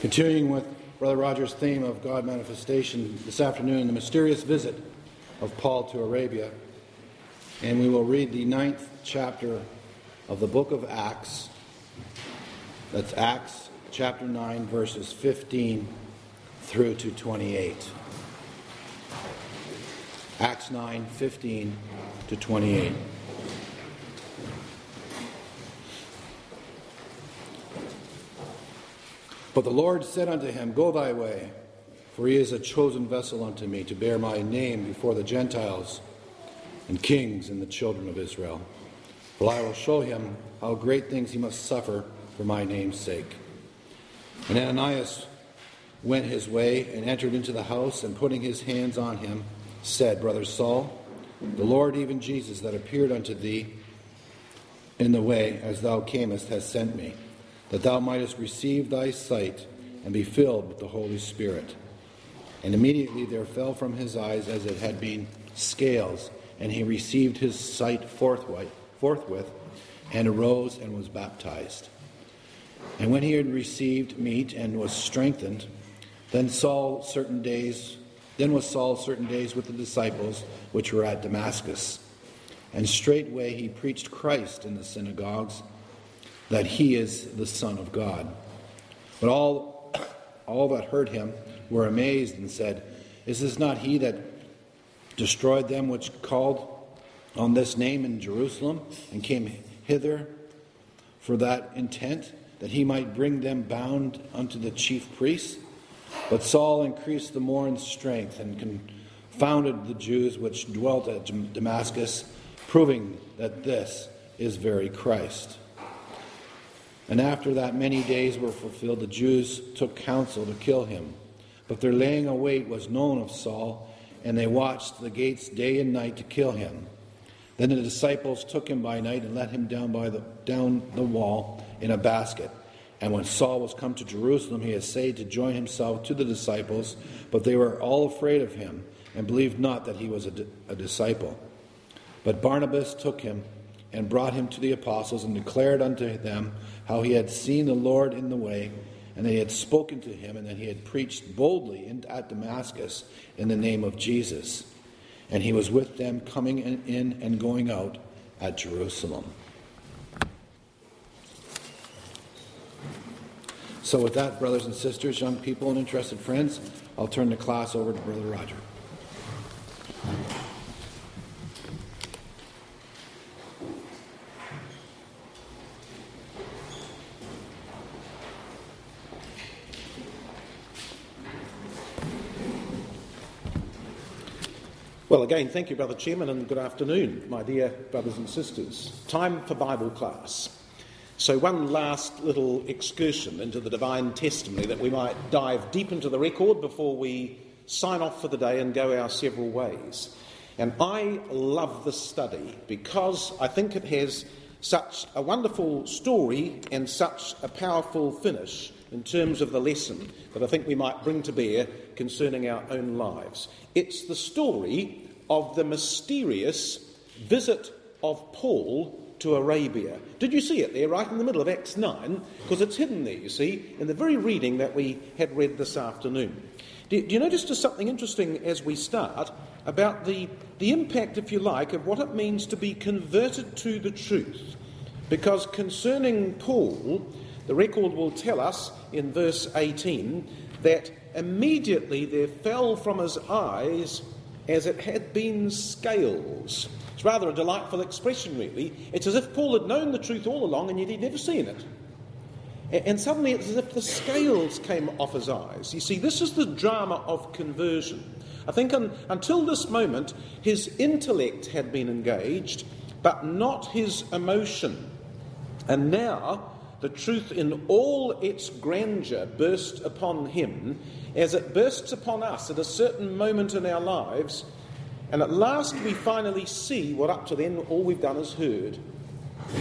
Continuing with Brother Roger's theme of God manifestation this afternoon, the mysterious visit of Paul to Arabia. And we will read the 9th chapter of the book of Acts. That's Acts chapter 9, verses 15 through to 28. Acts 9, 15 to 28. But the Lord said unto him, Go thy way, for he is a chosen vessel unto me, to bear my name before the Gentiles and kings and the children of Israel. For I will show him how great things he must suffer for my name's sake. And Ananias went his way and entered into the house, and putting his hands on him, said, Brother Saul, the Lord, even Jesus, that appeared unto thee in the way as thou camest, has sent me, that thou mightest receive thy sight and be filled with the Holy Spirit. And immediately there fell from his eyes as it had been scales, and he received his sight forthwith, and arose and was baptized. And when he had received meat and was strengthened, then was Saul certain days with the disciples which were at Damascus. And straightway he preached Christ in the synagogues, that he is the Son of God. But all that heard him were amazed and said, Is this not he that destroyed them which called on this name in Jerusalem, and came hither for that intent, that he might bring them bound unto the chief priests? But Saul increased the more in strength, and confounded the Jews which dwelt at Damascus, proving that this is very Christ. And after that many days were fulfilled, the Jews took counsel to kill him. But their laying await was known of Saul, and they watched the gates day and night to kill him. Then the disciples took him by night and let him down the wall in a basket. And when Saul was come to Jerusalem, he essayed to join himself to the disciples, but they were all afraid of him, and believed not that he was a disciple. But Barnabas took him and brought him to the apostles, and declared unto them how he had seen the Lord in the way, and they had spoken to him, and that he had preached boldly at Damascus in the name of Jesus. And he was with them coming in and going out at Jerusalem. So with that, brothers and sisters, young people and interested friends, I'll turn the class over to Brother Roger. Well, again, thank you, Brother Chairman, and good afternoon, my dear brothers and sisters. Time for Bible class. So one last little excursion into the divine testimony, that we might dive deep into the record before we sign off for the day and go our several ways. And I love this study because I think it has such a wonderful story and such a powerful finish in terms of the lesson that I think we might bring to bear concerning our own lives. It's the story of the mysterious visit of Paul to Arabia. Did you see it there, right in the middle of Acts 9? Because it's hidden there, you see, in the very reading that we had read this afternoon. Do you notice just something interesting as we start about the impact, if you like, of what it means to be converted to the truth? Because concerning Paul, the record will tell us in verse 18 that immediately there fell from his eyes as it had been scales. It's rather a delightful expression, really. It's as if Paul had known the truth all along and yet he'd never seen it. And suddenly it's as if the scales came off his eyes. You see, this is the drama of conversion. I think until this moment, his intellect had been engaged, but not his emotion. And now the truth in all its grandeur burst upon him, as it bursts upon us at a certain moment in our lives, and at last we finally see what up to then all we've done is heard. Do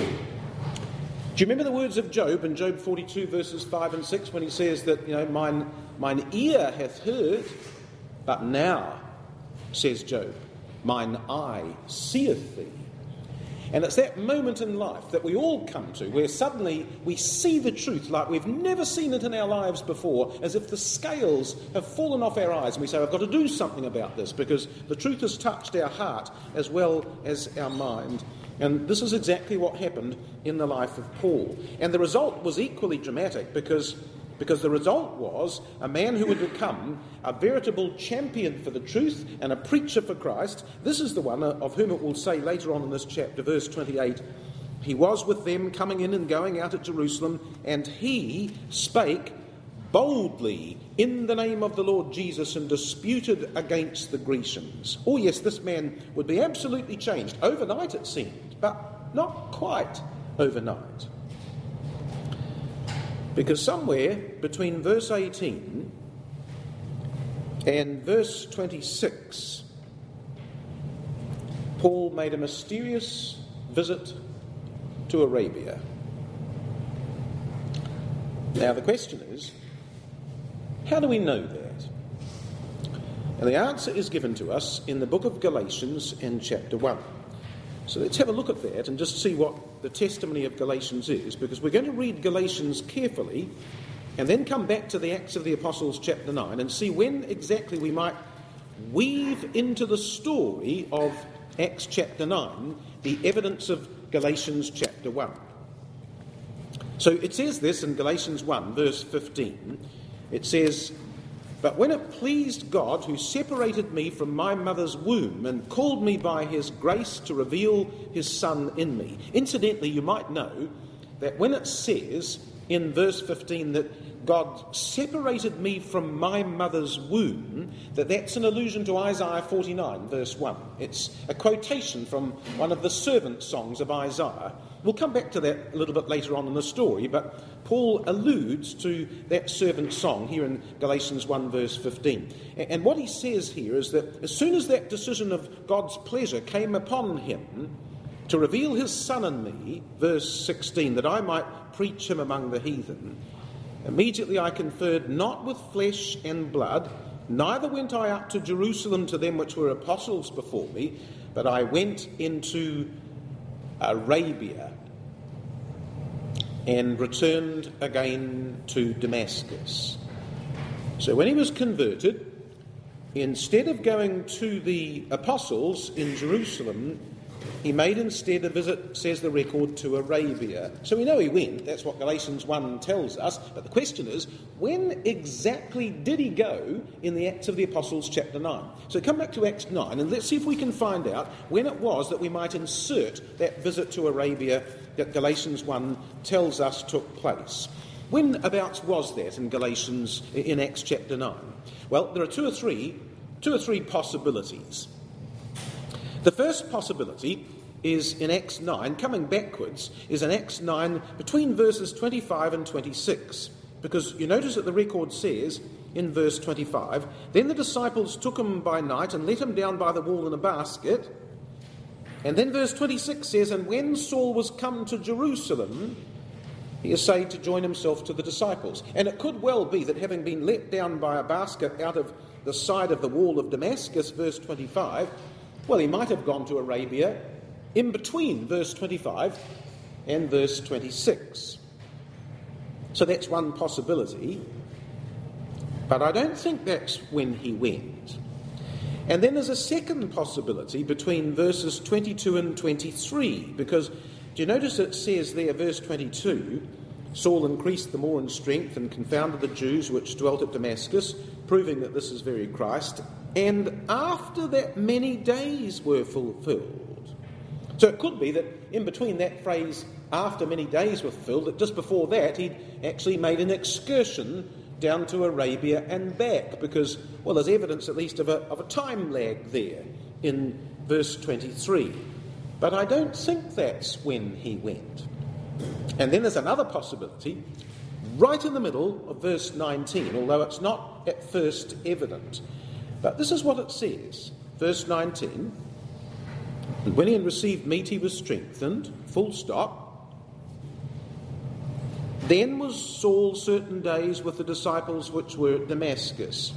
you remember the words of Job in Job 42 verses 5 and 6 when he says that, mine ear hath heard, but now, says Job, mine eye seeth thee. And it's that moment in life that we all come to where suddenly we see the truth like we've never seen it in our lives before, as if the scales have fallen off our eyes, and we say, I've got to do something about this because the truth has touched our heart as well as our mind. And this is exactly what happened in the life of Paul. And the result was equally dramatic because the result was a man who would become a veritable champion for the truth and a preacher for Christ. This is the one of whom it will say later on in this chapter, verse 28, he was with them coming in and going out at Jerusalem, and he spake boldly in the name of the Lord Jesus and disputed against the Grecians. Oh yes, this man would be absolutely changed. Overnight it seemed, but not quite overnight. Because somewhere between verse 18 and verse 26, Paul made a mysterious visit to Arabia. Now the question is, how do we know that? And the answer is given to us in the book of Galatians in chapter 1. So let's have a look at that and just see what the testimony of Galatians is, because we're going to read Galatians carefully and then come back to the Acts of the Apostles chapter 9 and see when exactly we might weave into the story of Acts chapter 9 the evidence of Galatians chapter 1. So it says this in Galatians 1 verse 15. It says, "But when it pleased God, who separated me from my mother's womb and called me by his grace to reveal his Son in me." Incidentally, you might know that when it says in verse 15 that God separated me from my mother's womb, that's an allusion to Isaiah 49, verse 1. It's a quotation from one of the servant songs of Isaiah. We'll come back to that a little bit later on in the story, but Paul alludes to that servant song here in Galatians 1 verse 15. And what he says here is that as soon as that decision of God's pleasure came upon him to reveal his Son in me, verse 16, that I might preach him among the heathen, immediately I conferred not with flesh and blood, neither went I up to Jerusalem to them which were apostles before me, but I went into Arabia and returned again to Damascus. So when he was converted, instead of going to the apostles in Jerusalem, he made instead a visit, says the record, to Arabia. So we know he went, that's what Galatians 1 tells us, but the question is, when exactly did he go in the Acts of the Apostles chapter 9? So come back to Acts 9 and let's see if we can find out when it was that we might insert that visit to Arabia that Galatians 1 tells us took place. When abouts was that in Acts chapter 9? Well, there are two or three possibilities. The first possibility is in Acts 9, coming backwards, is in Acts 9 between verses 25 and 26. Because you notice that the record says in verse 25, "Then the disciples took him by night and let him down by the wall in a basket." And then verse 26 says, "And when Saul was come to Jerusalem, he essayed to join himself to the disciples." And it could well be that having been let down by a basket out of the side of the wall of Damascus, verse 25, well, he might have gone to Arabia in between verse 25 and verse 26. So that's one possibility. But I don't think that's when he went. And then there's a second possibility between verses 22 and 23, because do you notice it says there, verse 22, "Saul increased the more in strength and confounded the Jews which dwelt at Damascus, proving that this is very Christ. And after that many days were fulfilled." So it could be that in between that phrase, "after many days were fulfilled," that just before that he'd actually made an excursion down to Arabia and back, because, well, there's evidence at least of a time lag there in verse 23. But I don't think that's when he went. And then there's another possibility right in the middle of verse 19, although it's not at first evident. But this is what it says, verse 19, "And when he had received meat, he was strengthened," full stop. "Then was Saul certain days with the disciples which were at Damascus."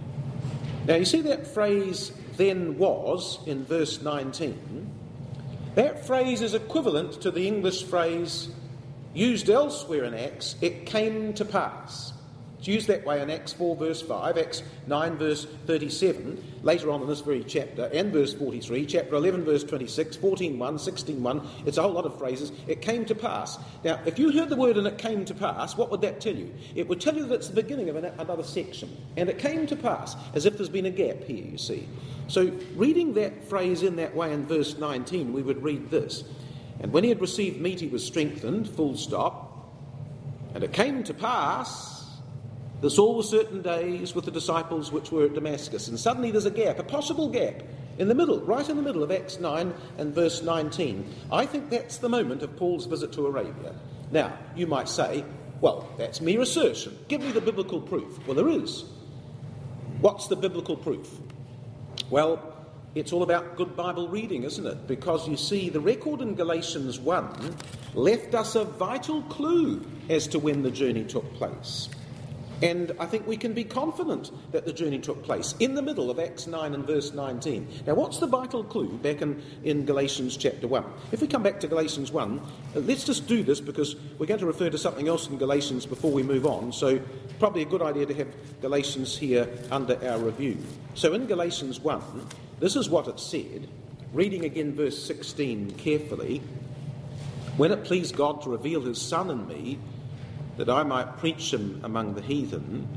Now you see that phrase, "then was," in verse 19. That phrase is equivalent to the English phrase used elsewhere in Acts, it came to pass. It's used that way in Acts 4 verse 5, Acts 9 verse 37, later on in this very chapter, and verse 43, chapter 11 verse 26, 14:1, 16:1, it's a whole lot of phrases. It came to pass. Now, if you heard the word and it came to pass, what would that tell you? It would tell you that it's the beginning of another section. And it came to pass, as if there's been a gap here, you see. So, reading that phrase in that way in verse 19, we would read this. And when he had received meat, he was strengthened, full stop. And it came to pass, that Saul was certain days with the disciples which were at Damascus. And suddenly there's a gap, a possible gap, in the middle, right in the middle of Acts 9 and verse 19. I think that's the moment of Paul's visit to Arabia. Now, you might say, well, that's mere assertion. Give me the biblical proof. Well, there is. What's the biblical proof? Well, it's all about good Bible reading, isn't it? Because you see, the record in Galatians 1 left us a vital clue as to when the journey took place. And I think we can be confident that the journey took place in the middle of Acts 9 and verse 19. Now, what's the vital clue back in Galatians chapter 1? If we come back to Galatians 1, let's just do this because we're going to refer to something else in Galatians before we move on. So probably a good idea to have Galatians here under our review. So in Galatians 1, this is what it said. Reading again verse 16 carefully. When it pleased God to reveal his Son in me, that I might preach him among the heathen,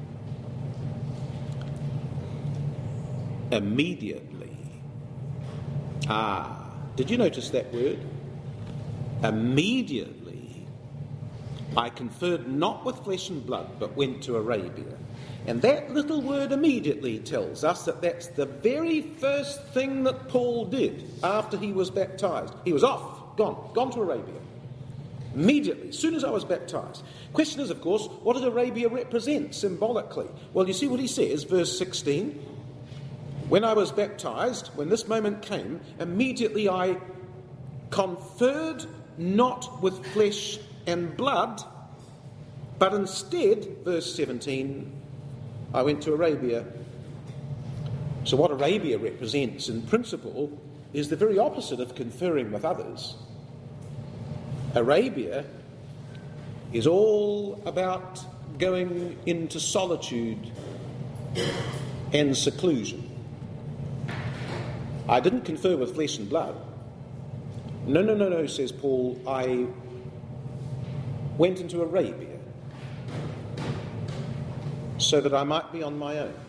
immediately. Did you notice that word? Immediately. I conferred not with flesh and blood, but went to Arabia. And that little word immediately tells us that that's the very first thing that Paul did after he was baptized. He was off, gone to Arabia. Immediately, as soon as I was baptized. Question is, of course, what did Arabia represent symbolically? Well, you see what he says, verse 16. When I was baptized, when this moment came, immediately I conferred not with flesh and blood, but instead, verse 17, I went to Arabia. So what Arabia represents in principle is the very opposite of conferring with others. Arabia is all about going into solitude and seclusion. I didn't confer with flesh and blood. No, says Paul, I went into Arabia so that I might be on my own.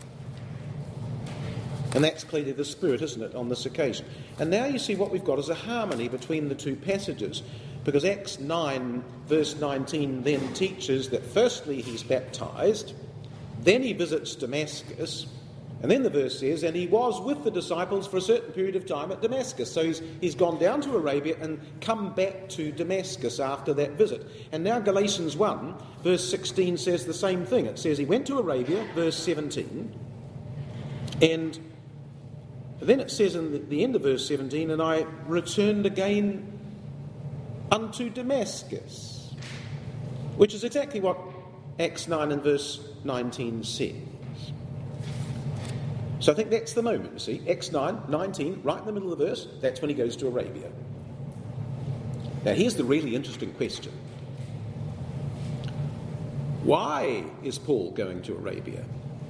And that's clearly the spirit, isn't it, on this occasion. And now you see what we've got is a harmony between the two passages. Because Acts 9, verse 19, then teaches that firstly he's baptized, then he visits Damascus, and then the verse says, and he was with the disciples for a certain period of time at Damascus. So he's gone down to Arabia and come back to Damascus after that visit. And now Galatians 1, verse 16 says the same thing. It says he went to Arabia, verse 17, and then it says in the end of verse 17, and I returned again unto Damascus, which is exactly what Acts 9 and verse 19 says. So I think that's the moment, you see. Acts 9, 19, right in the middle of the verse, that's when he goes to Arabia. Now here's the really interesting question. Why is Paul going to Arabia?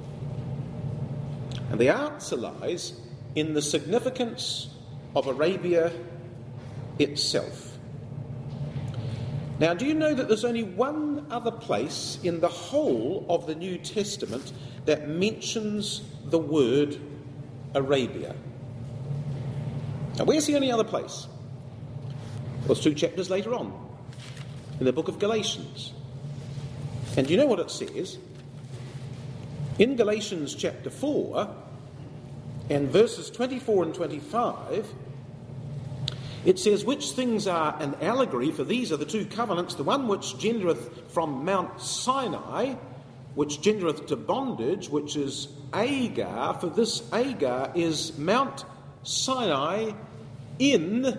And the answer lies in the significance of Arabia itself. Now, do you know that there's only one other place in the whole of the New Testament that mentions the word Arabia? Now, where's the only other place? Well, it's 2 chapters later on, in the book of Galatians. And do you know what it says? In Galatians chapter 4, and verses 24 and 25, it says, which things are an allegory, for these are the 2 covenants, the one which gendereth from Mount Sinai, which gendereth to bondage, which is Agar, for this Agar is Mount Sinai in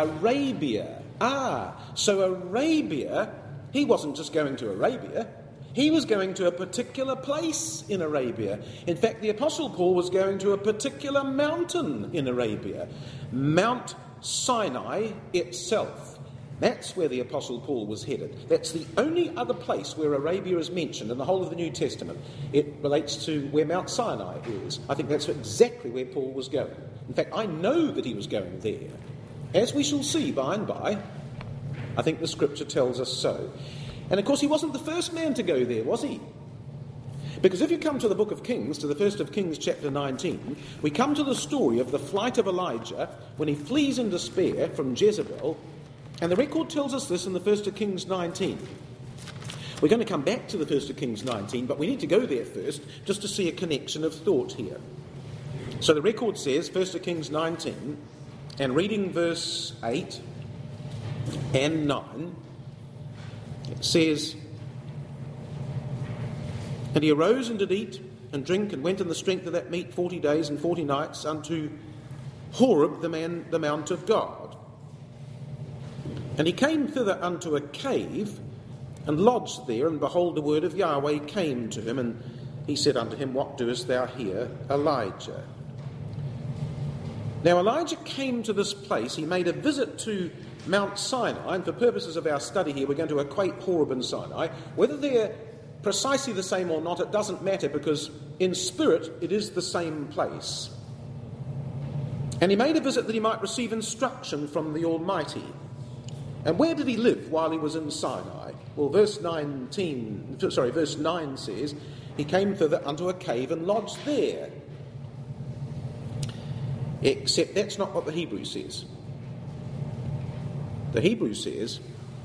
Arabia. So Arabia, he wasn't just going to Arabia, He was going to a particular place in Arabia. In fact, the Apostle Paul was going to a particular mountain in Arabia, Mount Sinai itself. That's where the Apostle Paul was headed. That's the only other place where Arabia is mentioned in the whole of the New Testament. It relates to where Mount Sinai is. I think that's exactly where Paul was going. In fact, I know that he was going there. As we shall see by and by, I think the Scripture tells us so. And of course, he wasn't the first man to go there, was he? Because if you come to the book of Kings, to the 1st of Kings chapter 19, we come to the story of the flight of Elijah when he flees in despair from Jezebel. And the record tells us this in the 1st of Kings 19. We're going to come back to the 1st of Kings 19, but we need to go there first just to see a connection of thought here. So the record says, 1st of Kings 19, and reading verse 8 and 9, it says, "And he arose and did eat and drink and went in the strength of that meat 40 days and 40 nights unto Horeb, the mount of God. And he came thither unto a cave and lodged there, and behold, the word of Yahweh came to him, and he said unto him, What doest thou here, Elijah?" Now Elijah came to this place. He made a visit to Mount Sinai, and for purposes of our study here, we're going to equate Horeb and Sinai. Whether they're precisely the same or not, it doesn't matter, because in spirit it is the same place. And he made a visit that he might receive instruction from the Almighty. And where did he live while he was in Sinai? Well, verse 9 says, he came thither unto a cave and lodged there. Except that's not what the Hebrew says. The Hebrew says,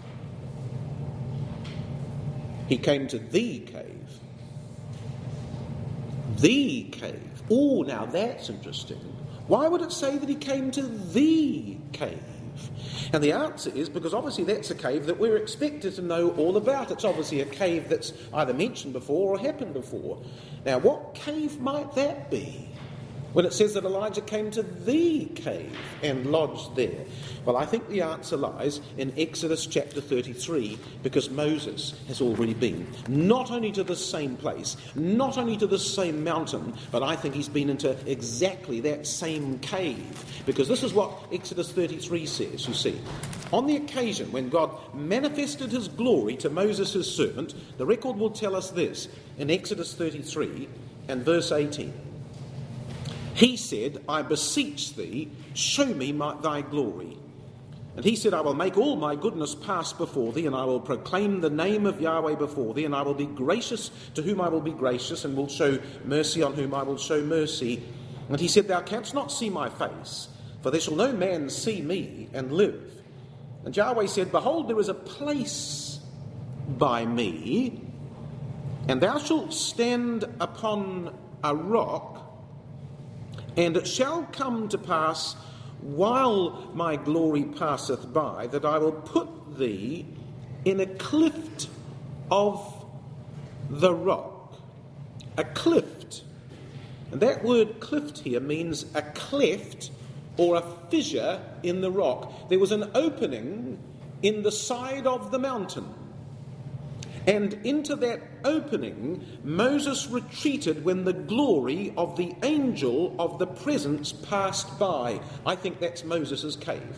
he came to the cave. The cave. Oh, now that's interesting. Why would it say that he came to the cave? And the answer is because obviously that's a cave that we're expected to know all about. It's obviously a cave that's either mentioned before or happened before. Now, what cave might that be? When it says that Elijah came to the cave and lodged there. Well, I think the answer lies in Exodus chapter 33, because Moses has already been not only to the same place, not only to the same mountain, but I think he's been into exactly that same cave. Because this is what Exodus 33 says, you see. On the occasion when God manifested his glory to Moses his servant, the record will tell us this in Exodus 33 and verse 18. He said, I beseech thee, show me thy glory. And he said, I will make all my goodness pass before thee, and I will proclaim the name of Yahweh before thee, and I will be gracious to whom I will be gracious, and will show mercy on whom I will show mercy. And he said, Thou canst not see my face, for there shall no man see me and live. And Yahweh said, Behold, there is a place by me, and thou shalt stand upon a rock, and it shall come to pass, while my glory passeth by, that I will put thee in a cleft of the rock. A cleft. And that word cleft here means a cleft or a fissure in the rock. There was an opening in the side of the mountain. And into that opening, Moses retreated when the glory of the angel of the presence passed by. I think that's Moses' cave.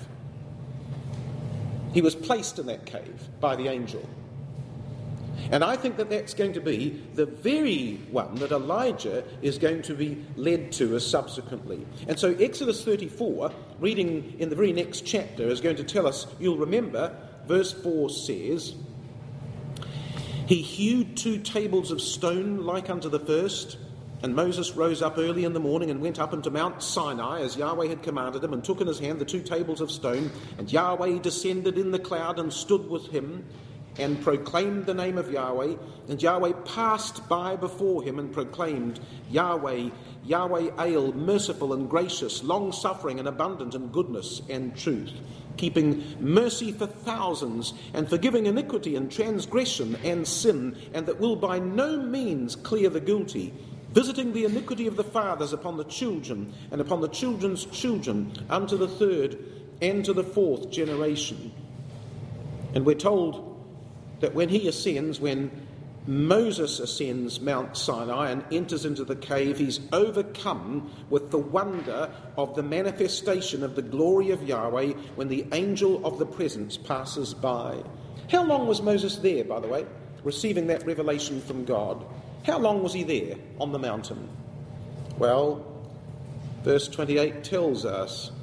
He was placed in that cave by the angel. And I think that that's going to be the very one that Elijah is going to be led to as subsequently. And so Exodus 34, reading in the very next chapter, is going to tell us, you'll remember, verse 4 says, He hewed 2 tables of stone like unto the first, and Moses rose up early in the morning and went up into Mount Sinai, as Yahweh had commanded him, and took in his hand the 2 tables of stone. And Yahweh descended in the cloud and stood with him, and proclaimed the name of Yahweh. And Yahweh passed by before him and proclaimed, Yahweh, Yahweh El, merciful and gracious, long-suffering and abundant in goodness and truth, keeping mercy for thousands, and forgiving iniquity and transgression and sin, and that will by no means clear the guilty, visiting the iniquity of the fathers upon the children, and upon the children's children, unto the 3rd and to the 4th generation. And we're told that when he ascends, when Moses ascends Mount Sinai and enters into the cave. He's overcome with the wonder of the manifestation of the glory of Yahweh when the angel of the presence passes by. How long was Moses there, by the way, receiving that revelation from God? How long was he there on the mountain? Well, verse 28 tells us.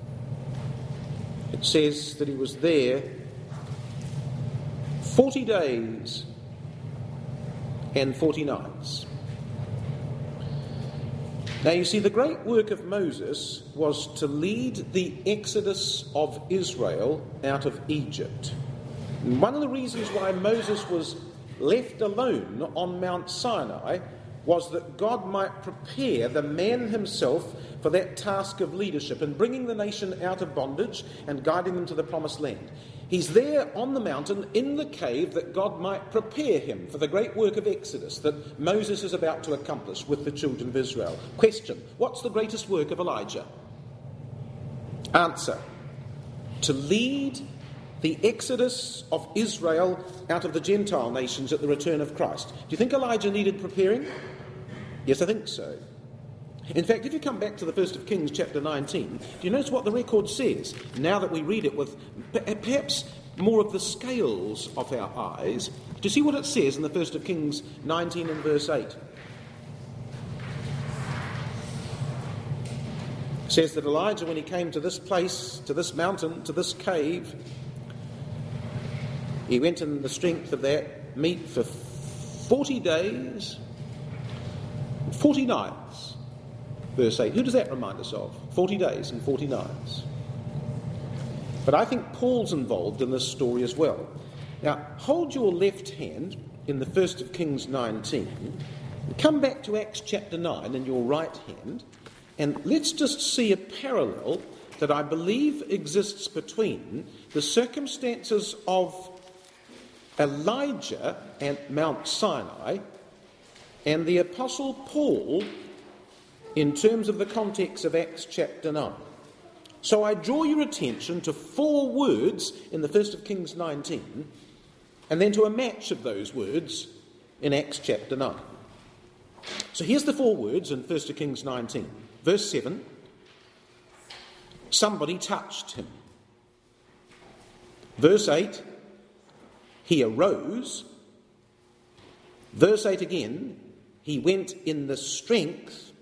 It says that he was there 40 days and 40 nights. Now you see, the great work of Moses was to lead the exodus of Israel out of Egypt. And one of the reasons why Moses was left alone on Mount Sinai was that God might prepare the man himself for that task of leadership and bringing the nation out of bondage and guiding them to the promised land. He's there on the mountain in the cave that God might prepare him for the great work of Exodus that Moses is about to accomplish with the children of Israel. Question: what's the greatest work of Elijah? Answer: to lead the exodus of Israel out of the Gentile nations at the return of Christ. Do you think Elijah needed preparing? Yes, I think so. In fact, if you come back to the 1st of Kings chapter 19, do you notice what the record says? Now that we read it with perhaps more of the scales of our eyes, do you see what it says in the 1st of Kings 19 and verse 8? It says that Elijah, when he came to this place, to this mountain, to this cave, he went in the strength of that meat for 40 days, 40 nights. Verse 8. Who does that remind us of? 40 days and 40 nights. But I think Paul's involved in this story as well. Now, hold your left hand in the 1st of Kings 19. And come back to Acts chapter 9 in your right hand. And let's just see a parallel that I believe exists between the circumstances of Elijah at Mount Sinai and the Apostle Paul in terms of the context of Acts chapter 9. So I draw your attention to 4 words in the 1st of Kings 19 and then to a match of those words in Acts chapter 9. So here's the 4 words in 1st of Kings 19. Verse 7, somebody touched him. Verse 8, he arose. Verse 8 again, he went in the strength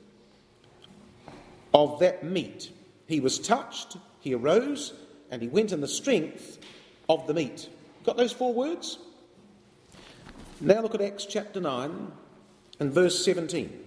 of that meat. He was touched, he arose, and he went in the strength of the meat. Got those 4 words? Now look at Acts chapter 9 and verse 17.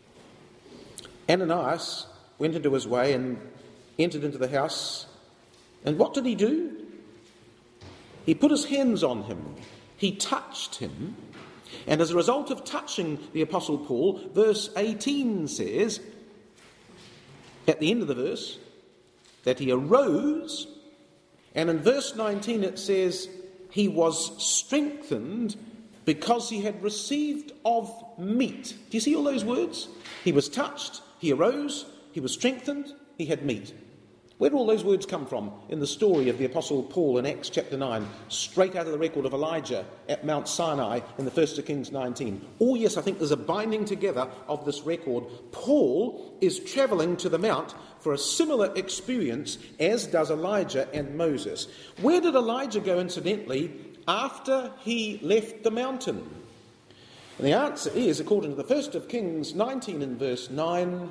Ananias went into his way and entered into the house. And what did he do? He put his hands on him. He touched him. And as a result of touching the Apostle Paul, verse 18 says, at the end of the verse, that he arose. And in verse 19 it says, he was strengthened because he had received of meat. Do you see all those words? He was touched, he arose, he was strengthened, he had meat. Where do all those words come from in the story of the Apostle Paul in Acts chapter 9, straight out of the record of Elijah at Mount Sinai in the 1st of Kings 19? Oh yes, I think there's a binding together of this record. Paul is travelling to the Mount for a similar experience as does Elijah and Moses. Where did Elijah go, incidentally, after he left the mountain? And the answer is, according to the 1st of Kings 19 and verse 9,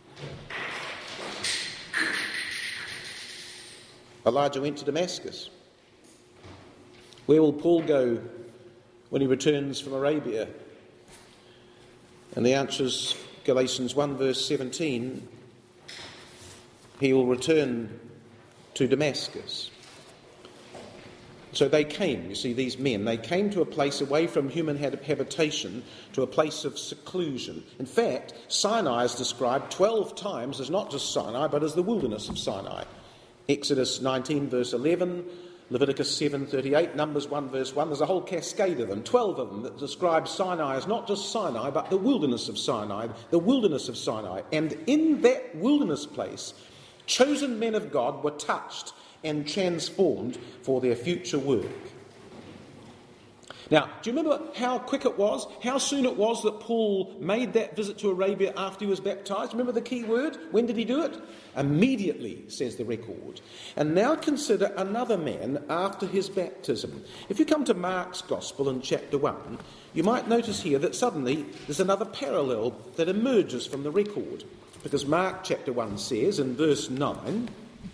Elijah went to Damascus. Where will Paul go when he returns from Arabia? And the answer is Galatians 1 verse 17. He will return to Damascus. So they came, you see, these men, they came to a place away from human habitation, to a place of seclusion. In fact, Sinai is described 12 times as not just Sinai, but as the wilderness of Sinai. Exodus 19 verse 11, Leviticus 7:38, Numbers 1 verse 1. There's a whole cascade of them, 12 of them, that describe Sinai as not just Sinai, but the wilderness of Sinai, the wilderness of Sinai. And in that wilderness place, chosen men of God were touched and transformed for their future work. Now, do you remember how quick it was, how soon it was that Paul made that visit to Arabia after he was baptised? Remember the key word? When did he do it? Immediately, says the record. And now consider another man after his baptism. If you come to Mark's Gospel in chapter 1, you might notice here that suddenly there's another parallel that emerges from the record. Because Mark chapter 1 says in verse 9,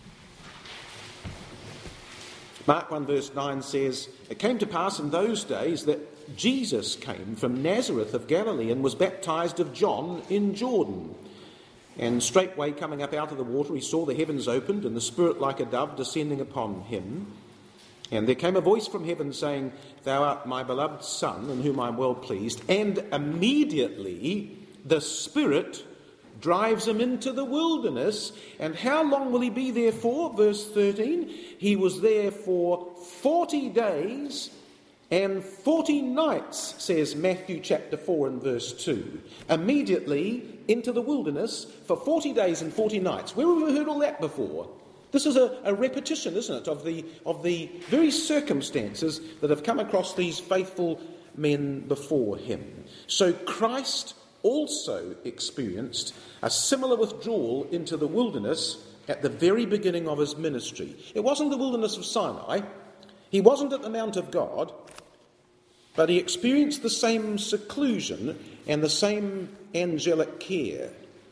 Mark 1 verse 9 says, "It came to pass in those days that Jesus came from Nazareth of Galilee and was baptized of John in Jordan. And straightway coming up out of the water he saw the heavens opened and the Spirit like a dove descending upon him. And there came a voice from heaven saying, 'Thou art my beloved Son, in whom I am well pleased.' And immediately the Spirit drives him into the wilderness. And how long will he be there for?" Verse 13, "He was there for 40 days and 40 nights, says Matthew chapter 4 and verse 2. Immediately into the wilderness for 40 days and 40 nights. Where have we heard all that before? This is a repetition, isn't it, of the very circumstances that have come across these faithful men before him. So Christ also experienced a similar withdrawal into the wilderness at the very beginning of his ministry. It wasn't the wilderness of Sinai. He wasn't at the Mount of God, but he experienced the same seclusion and the same angelic care.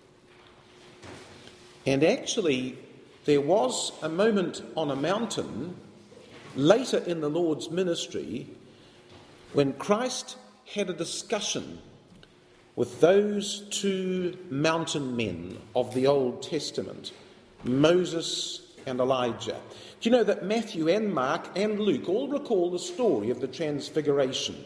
And actually, there was a moment on a mountain later in the Lord's ministry when Christ had a discussion with those two mountain men of the Old Testament, Moses and Elijah. Do you know that Matthew and Mark and Luke all recall the story of the Transfiguration?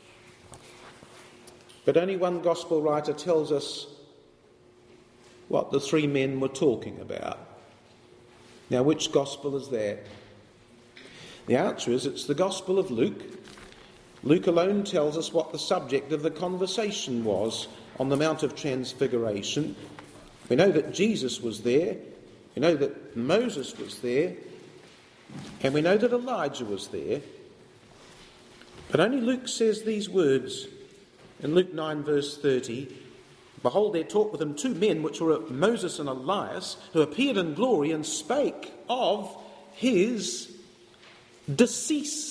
But only one gospel writer tells us what the three men were talking about. Now, which gospel is that? The answer is it's the Gospel of Luke. Luke alone tells us what the subject of the conversation was on the Mount of Transfiguration. We know that Jesus was there, we know that Moses was there, and we know that Elijah was there. But only Luke says these words in Luke 9 verse 30, "Behold, there talked with him two men, which were Moses and Elias, who appeared in glory and spake of his decease,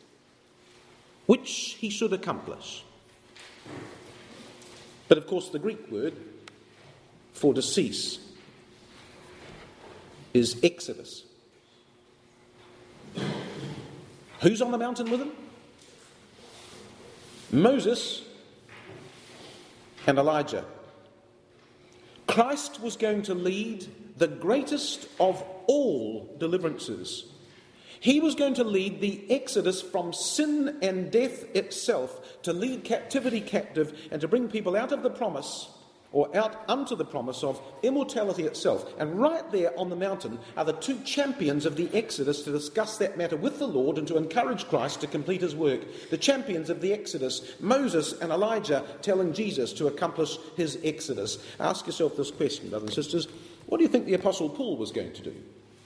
which he should accomplish." But of course the Greek word for decease is Exodus. Who's on the mountain with him? Moses and Elijah. Christ was going to lead the greatest of all deliverances. He was going to lead the exodus from sin and death itself, to lead captivity captive and to bring people out of the promise, or out unto the promise of immortality itself. And right there on the mountain are the two champions of the exodus to discuss that matter with the Lord and to encourage Christ to complete his work. The champions of the exodus, Moses and Elijah, telling Jesus to accomplish his exodus. Ask yourself this question, brothers and sisters. What do you think the Apostle Paul was going to do?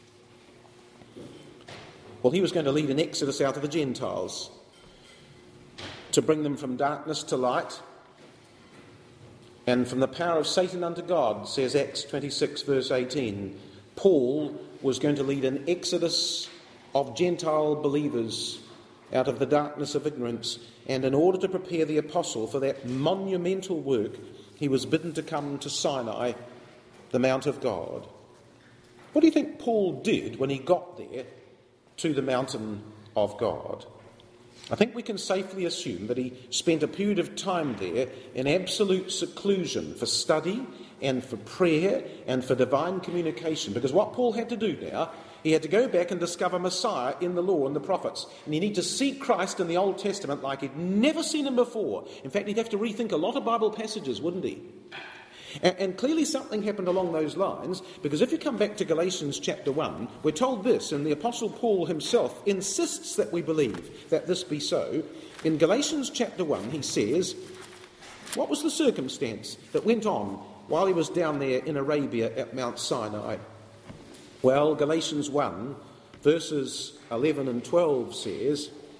Well, he was going to lead an exodus out of the Gentiles, to bring them from darkness to light and from the power of Satan unto God, says Acts 26 verse 18. Paul was going to lead an exodus of Gentile believers out of the darkness of ignorance, and in order to prepare the apostle for that monumental work, he was bidden to come to Sinai, the Mount of God. What do you think Paul did when he got there to the mountain of God? I think we can safely assume that he spent a period of time there in absolute seclusion for study and for prayer and for divine communication. Because what Paul had to do now, he had to go back and discover Messiah in the law and the prophets. And he needed to see Christ in the Old Testament like he'd never seen him before. In fact, he'd have to rethink a lot of Bible passages, wouldn't he? And clearly something happened along those lines, because if you come back to Galatians chapter 1, we're told this, and the Apostle Paul himself insists that we believe that this be so. In Galatians chapter 1, he says, what was the circumstance that went on while he was down there in Arabia at Mount Sinai? Well, Galatians 1, verses 11 and 12 says,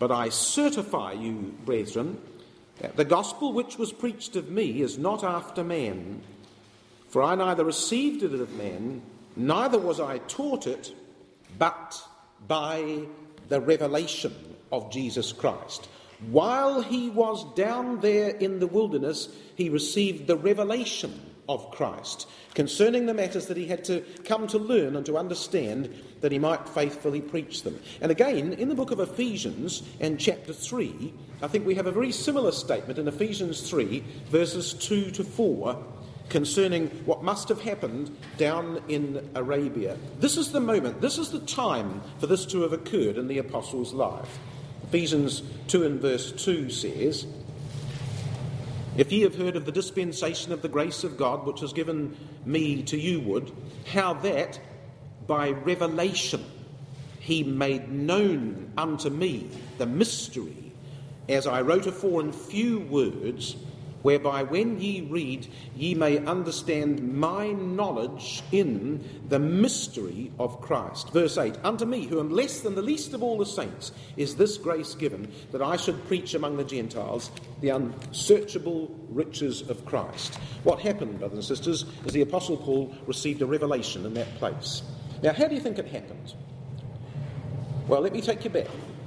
But I certify you, brethren, that the gospel which was preached of me is not after man. For I neither received it of man, neither was I taught it, but by the revelation of Jesus Christ. While he was down there in the wilderness, he received the revelation of Christ concerning the matters that he had to come to learn and to understand, that he might faithfully preach them. And again, in the book of Ephesians and chapter 3, I think we have a very similar statement in Ephesians 3, verses 2 to 4, concerning what must have happened down in Arabia. This is the moment, this is the time for this to have occurred in the apostle's life. Ephesians 2 and verse 2 says, "If ye have heard of the dispensation of the grace of God, which was given me to you ward, how that by revelation he made known unto me the mystery, as I wrote afore in few words, whereby when ye read, ye may understand my knowledge in the mystery of Christ." Verse 8, "Unto me, who am less than the least of all the saints, is this grace given, that I should preach among the Gentiles the unsearchable riches of Christ." What happened, brothers and sisters, is the Apostle Paul received a revelation in that place. Now, how do you think it happened? Well, let me take you back.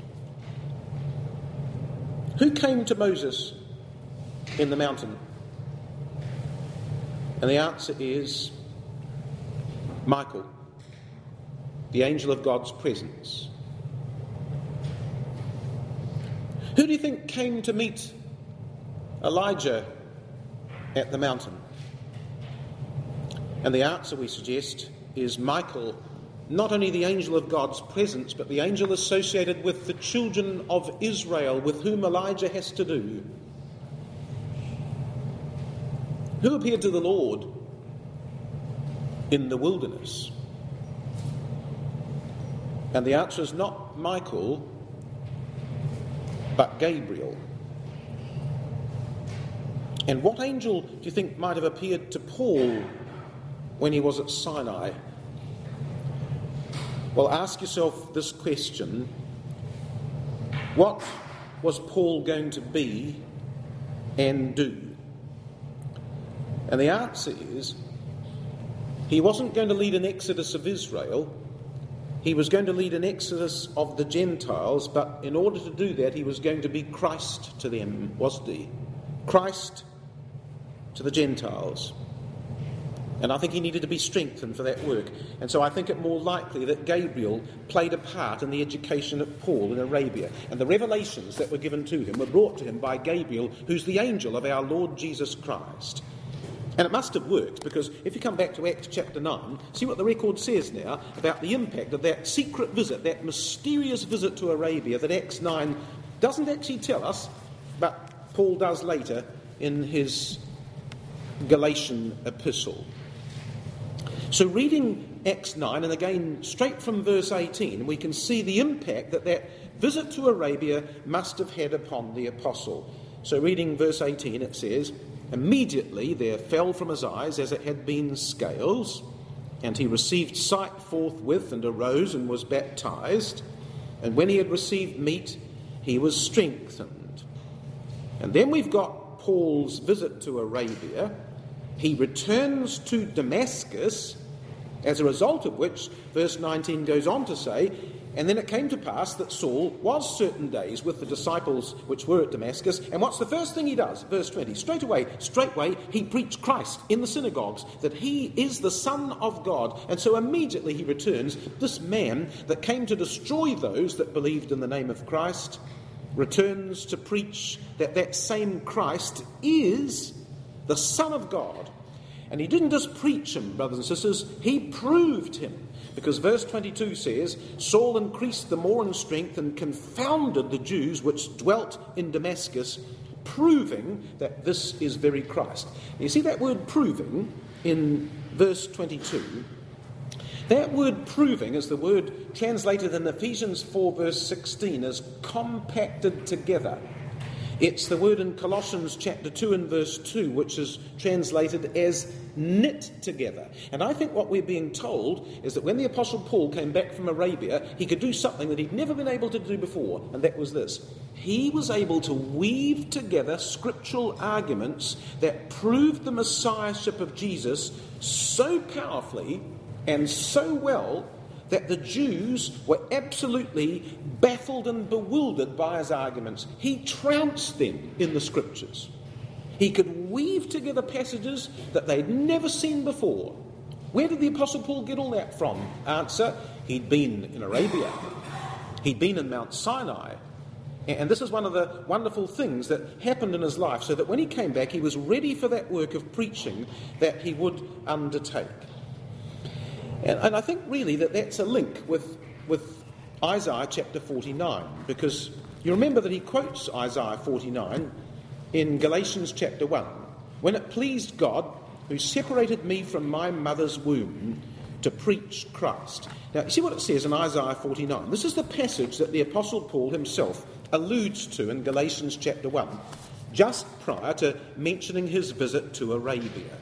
Who came to Moses in the mountain? And the answer is Michael, the angel of God's presence. Who do you think came to meet Elijah at the mountain? And the answer, we suggest, is Michael, not only the angel of God's presence, but the angel associated with the children of Israel, with whom Elijah has to do. Who appeared to the Lord in the wilderness? And the answer is not Michael, but Gabriel. And what angel do you think might have appeared to Paul when he was at Sinai? Well, ask yourself this question: what was Paul going to be and do? And the answer is, he wasn't going to lead an exodus of Israel. He was going to lead an exodus of the Gentiles, but in order to do that, he was going to be Christ to them, wasn't he? Christ to the Gentiles. And I think he needed to be strengthened for that work. And so I think it more likely that Gabriel played a part in the education of Paul in Arabia. And the revelations that were given to him were brought to him by Gabriel, who's the angel of our Lord Jesus Christ. And it must have worked, because if you come back to Acts chapter 9, see what the record says now about the impact of that secret visit, that mysterious visit to Arabia that Acts 9 doesn't actually tell us, but Paul does later in his Galatian epistle. So reading Acts 9, and again straight from verse 18, we can see the impact that that visit to Arabia must have had upon the apostle. So reading verse 18, it says, "Immediately there fell from his eyes as it had been scales, and he received sight forthwith, and arose and was baptized. And when he had received meat, he was strengthened." And then we've got Paul's visit to Arabia. He returns to Damascus, as a result of which, verse 19 goes on to say, "And then it came to pass that Saul was certain days with the disciples which were at Damascus." And what's the first thing he does? Verse 20, straightway he preached Christ in the synagogues, that he is the Son of God. And so immediately he returns. This man that came to destroy those that believed in the name of Christ returns to preach that that same Christ is the Son of God. And he didn't just preach him, brothers and sisters, he proved him. Because verse 22 says, "Saul increased the more in strength and confounded the Jews which dwelt in Damascus, proving that this is very Christ." And you see that word proving in verse 22? That word proving is the word translated in Ephesians 4 verse 16 as compacted together. It's the word in Colossians chapter 2 and verse 2, which is translated as knit together. And I think what we're being told is that when the Apostle Paul came back from Arabia, he could do something that he'd never been able to do before, and that was this. He was able to weave together scriptural arguments that proved the messiahship of Jesus so powerfully and so well that the Jews were absolutely baffled and bewildered by his arguments. He trounced them in the scriptures. He could weave together passages that they'd never seen before. Where did the Apostle Paul get all that from? Answer, he'd been in Arabia. He'd been in Mount Sinai. And this is one of the wonderful things that happened in his life, so that when he came back, he was ready for that work of preaching that he would undertake. And I think really that's a link with Isaiah chapter 49, because you remember that he quotes Isaiah 49 in Galatians chapter 1. When it pleased God, who separated me from my mother's womb, to preach Christ. Now, you see what it says in Isaiah 49? This is the passage that the Apostle Paul himself alludes to in Galatians chapter 1, just prior to mentioning his visit to Arabia.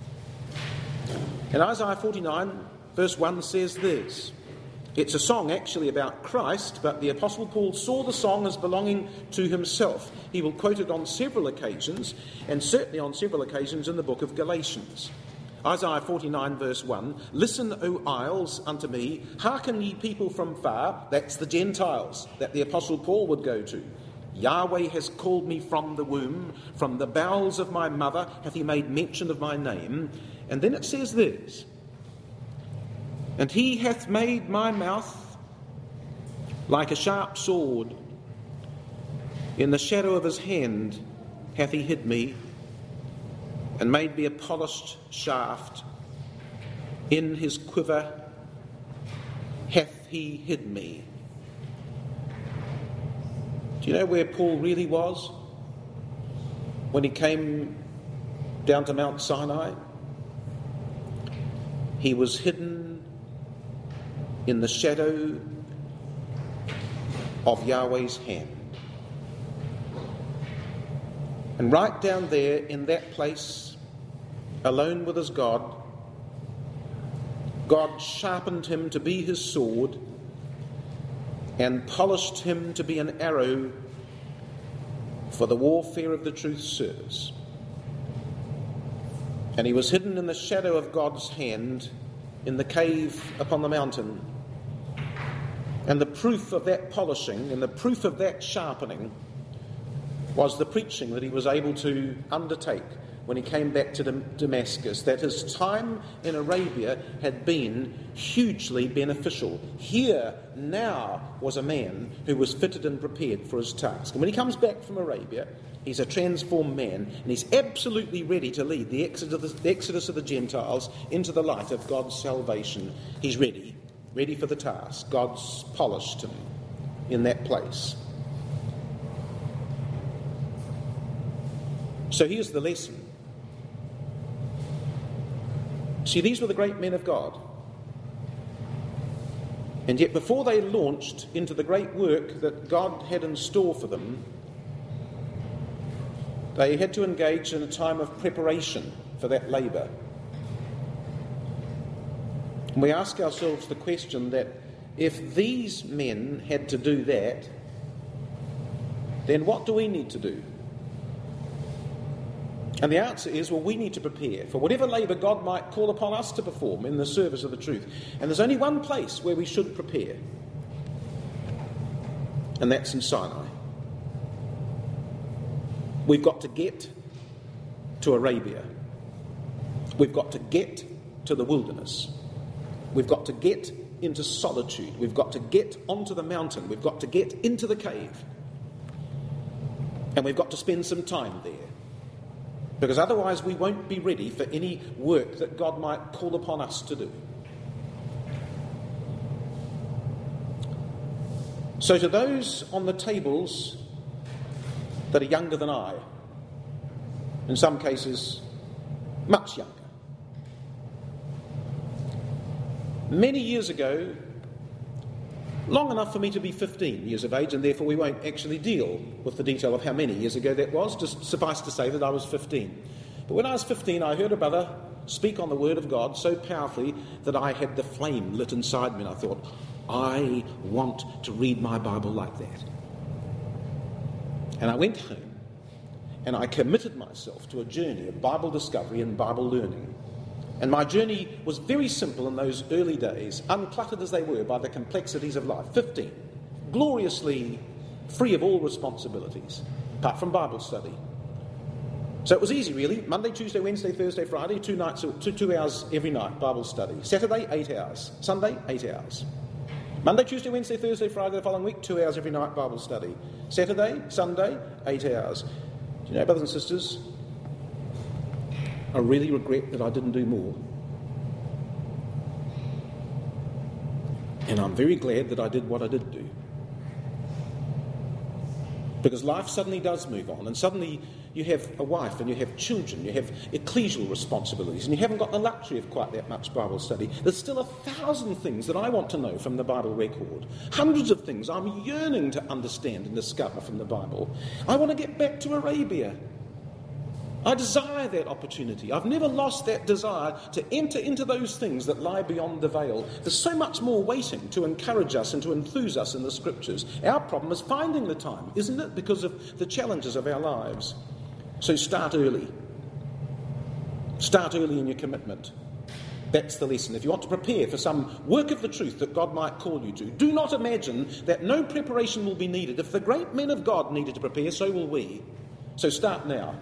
In Isaiah 49, verse 1 says this. It's a song actually about Christ, but the Apostle Paul saw the song as belonging to himself. He will quote it on several occasions, and certainly on several occasions in the book of Galatians. Isaiah 49 verse 1, listen, O isles, unto me, hearken ye people from far. That's the Gentiles that the Apostle Paul would go to. Yahweh has called me from the womb, from the bowels of my mother hath he made mention of my name. And then it says this, and he hath made my mouth like a sharp sword. In the shadow of his hand hath he hid me, and made me a polished shaft. In his quiver hath he hid me. Do you know where Paul really was when he came down to Mount Sinai? He was hidden in the shadow of Yahweh's hand. And right down there in that place, alone with his God, God sharpened him to be his sword and polished him to be an arrow for the warfare of the truth's service. And he was hidden in the shadow of God's hand in the cave upon the mountain. And the proof of that polishing and the proof of that sharpening was the preaching that he was able to undertake when he came back to Damascus, that his time in Arabia had been hugely beneficial. Here now was a man who was fitted and prepared for his task. And when he comes back from Arabia, he's a transformed man, and he's absolutely ready to lead the exodus of the Gentiles into the light of God's salvation. He's ready for the task. God's polished him in that place. So here's the lesson. See, these were the great men of God. And yet before they launched into the great work that God had in store for them, they had to engage in a time of preparation for that labour. And we ask ourselves the question that if these men had to do that, then what do we need to do? And the answer is, well, we need to prepare for whatever labour God might call upon us to perform in the service of the truth. And there's only one place where we should prepare, and that's in Sinai. We've got to get to Arabia. We've got to get to the wilderness. We've got to get into solitude. We've got to get onto the mountain. We've got to get into the cave. And we've got to spend some time there. Because otherwise we won't be ready for any work that God might call upon us to do. So to those on the tables that are younger than I, in some cases much younger, many years ago long enough for me to be 15 years of age, and therefore we won't actually deal with the detail of how many years ago that was, just suffice to say that I was 15. But when I was 15, I heard a brother speak on the Word of God so powerfully that I had the flame lit inside me, and I thought, I want to read my Bible like that. And I went home, and I committed myself to a journey of Bible discovery and Bible learning. And my journey was very simple in those early days, uncluttered as they were by the complexities of life. 15, gloriously free of all responsibilities, apart from Bible study. So it was easy, really. Monday, Tuesday, Wednesday, Thursday, Friday, 2 hours every night, Bible study. Saturday, 8 hours. Sunday, 8 hours. Monday, Tuesday, Wednesday, Thursday, Friday the following week, 2 hours every night, Bible study. Saturday, Sunday, 8 hours. Do you know, brothers and sisters, I really regret that I didn't do more. And I'm very glad that I did what I did do. Because life suddenly does move on, and suddenly you have a wife and you have children, you have ecclesial responsibilities, and you haven't got the luxury of quite that much Bible study. There's still 1,000 things that I want to know from the Bible record. Hundreds of things I'm yearning to understand and discover from the Bible. I want to get back to Arabia. I desire that opportunity. I've never lost that desire to enter into those things that lie beyond the veil. There's so much more waiting to encourage us and to enthuse us in the Scriptures. Our problem is finding the time, isn't it? Because of the challenges of our lives. So start early. Start early in your commitment. That's the lesson. If you want to prepare for some work of the truth that God might call you to, do not imagine that no preparation will be needed. If the great men of God needed to prepare, so will we. So start now.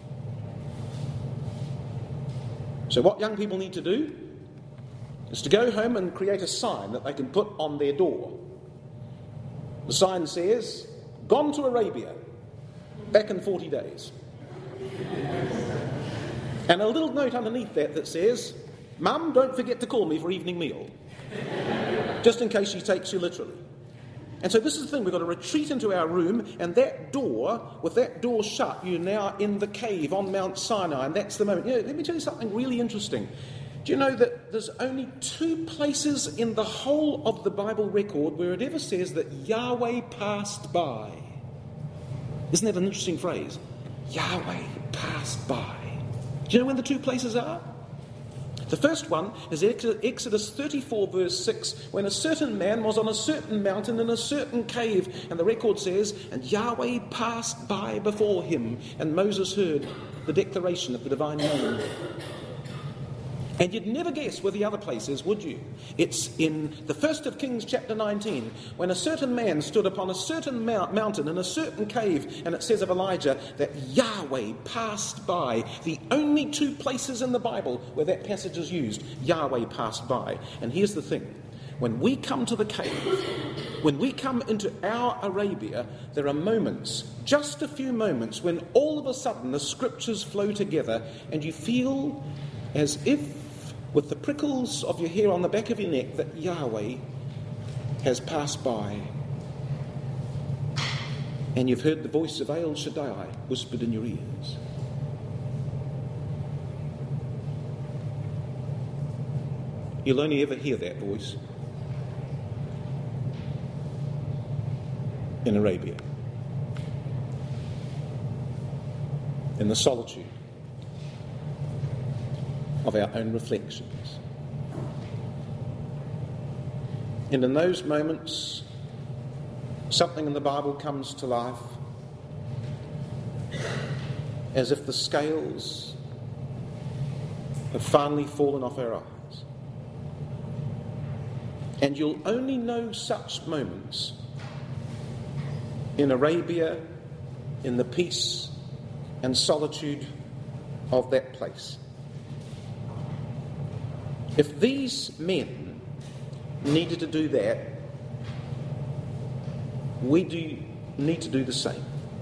So what young people need to do is to go home and create a sign that they can put on their door. The sign says, "Gone to Arabia, back in 40 days. And a little note underneath that says, "Mum, don't forget to call me for evening meal." Just in case she takes you literally. And so this is the thing, we've got to retreat into our room, and that door, with that door shut, you're now in the cave on Mount Sinai, and that's the moment. You know, let me tell you something really interesting. Do you know that there's only 2 places in the whole of the Bible record where it ever says that Yahweh passed by? Isn't that an interesting phrase? Yahweh passed by. Do you know when the 2 places are? The first one is Exodus 34 verse 6, when a certain man was on a certain mountain in a certain cave, and the record says, "And Yahweh passed by before him, and Moses heard the declaration of the divine name." And you'd never guess where the other place is, would you? It's in the 1st of Kings chapter 19, when a certain man stood upon a certain mountain in a certain cave, and it says of Elijah that Yahweh passed by. The only 2 places in the Bible where that passage is used, Yahweh passed by. And here's the thing. When we come to the cave, when we come into our Arabia, there are moments, just a few moments, when all of a sudden the Scriptures flow together and you feel as if, with the prickles of your hair on the back of your neck, that Yahweh has passed by. And you've heard the voice of El Shaddai whispered in your ears. You'll only ever hear that voice in Arabia, in the solitude of our own reflections. And in those moments, something in the Bible comes to life, as if the scales have finally fallen off our eyes. And you'll only know such moments in Arabia, in the peace and solitude of that place. If these men needed to do that, we do need to do the same.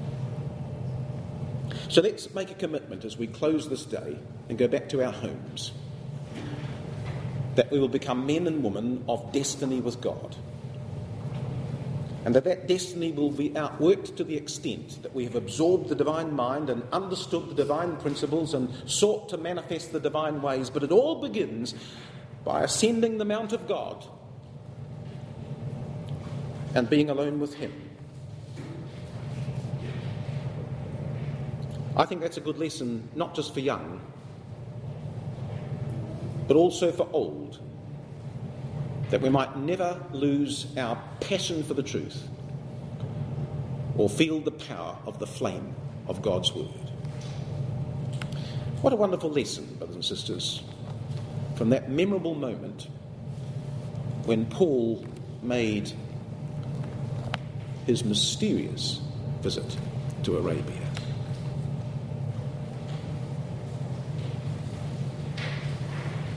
So let's make a commitment as we close this day and go back to our homes, that we will become men and women of destiny with God. And that destiny will be outworked to the extent that we have absorbed the divine mind and understood the divine principles and sought to manifest the divine ways. But it all begins by ascending the Mount of God, and being alone with him. I think that's a good lesson, not just for young, but also for old, that we might never lose our passion for the truth or feel the power of the flame of God's word. What a wonderful lesson, brothers and sisters, from that memorable moment when Paul made his mysterious visit to Arabia.